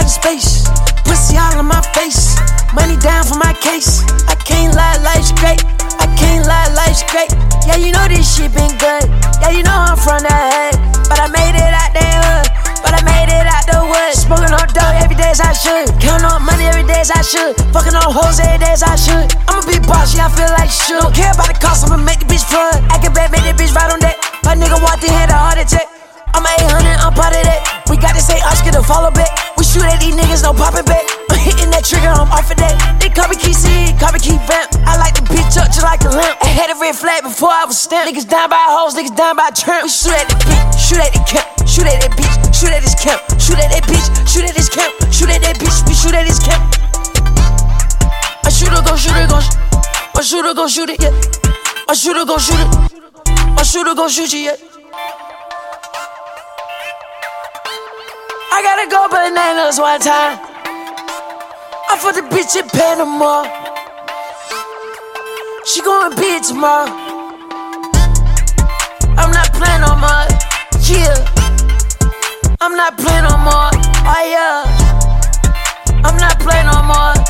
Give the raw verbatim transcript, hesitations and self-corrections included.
outer space. Pussy all in my face. Money down for my case. I can't lie, life's great. I can't lie, life's great. Yeah, you know this shit been good. Yeah, you know I'm from the hood. But I made it out the hood. But I made it out the woods. Smoking on dope every day as I should. Counting on money every day as I should. Fucking on hoes every day as I should. I'm a big boss, yeah, I feel like shit. Don't care about the cost, I'ma make the bitch flood. I can bet, make the bitch right on that. My nigga walked in, had a heart attack. I'm a eight hundred, I'm part of that. We got to say Oscar to follow back. We shoot at these niggas, no popping back. I'm hitting that trigger, I'm off of that. They copy key C, copy key vamp. I like the bitch up just like a lamp. I had a red flag before I was stamped. Niggas down by hoes, niggas down by tramp. We shoot at the bitch, shoot at the camp. Shoot at that bitch, shoot at this camp. Shoot at that bitch, shoot at this camp. Shoot at that bitch, we shoot at this camp. I shoot her, go shoot it, go shoot it. I shoot her, go shoot it, yeah. I shoot her, go shoot it. I shoot her, go shoot it, yeah. I gotta go bananas one time. I fucked the bitch in Panama. She gon' be it tomorrow. I'm not playing no more. Yeah, I'm not playing no more. Oh yeah, I'm not playing no more.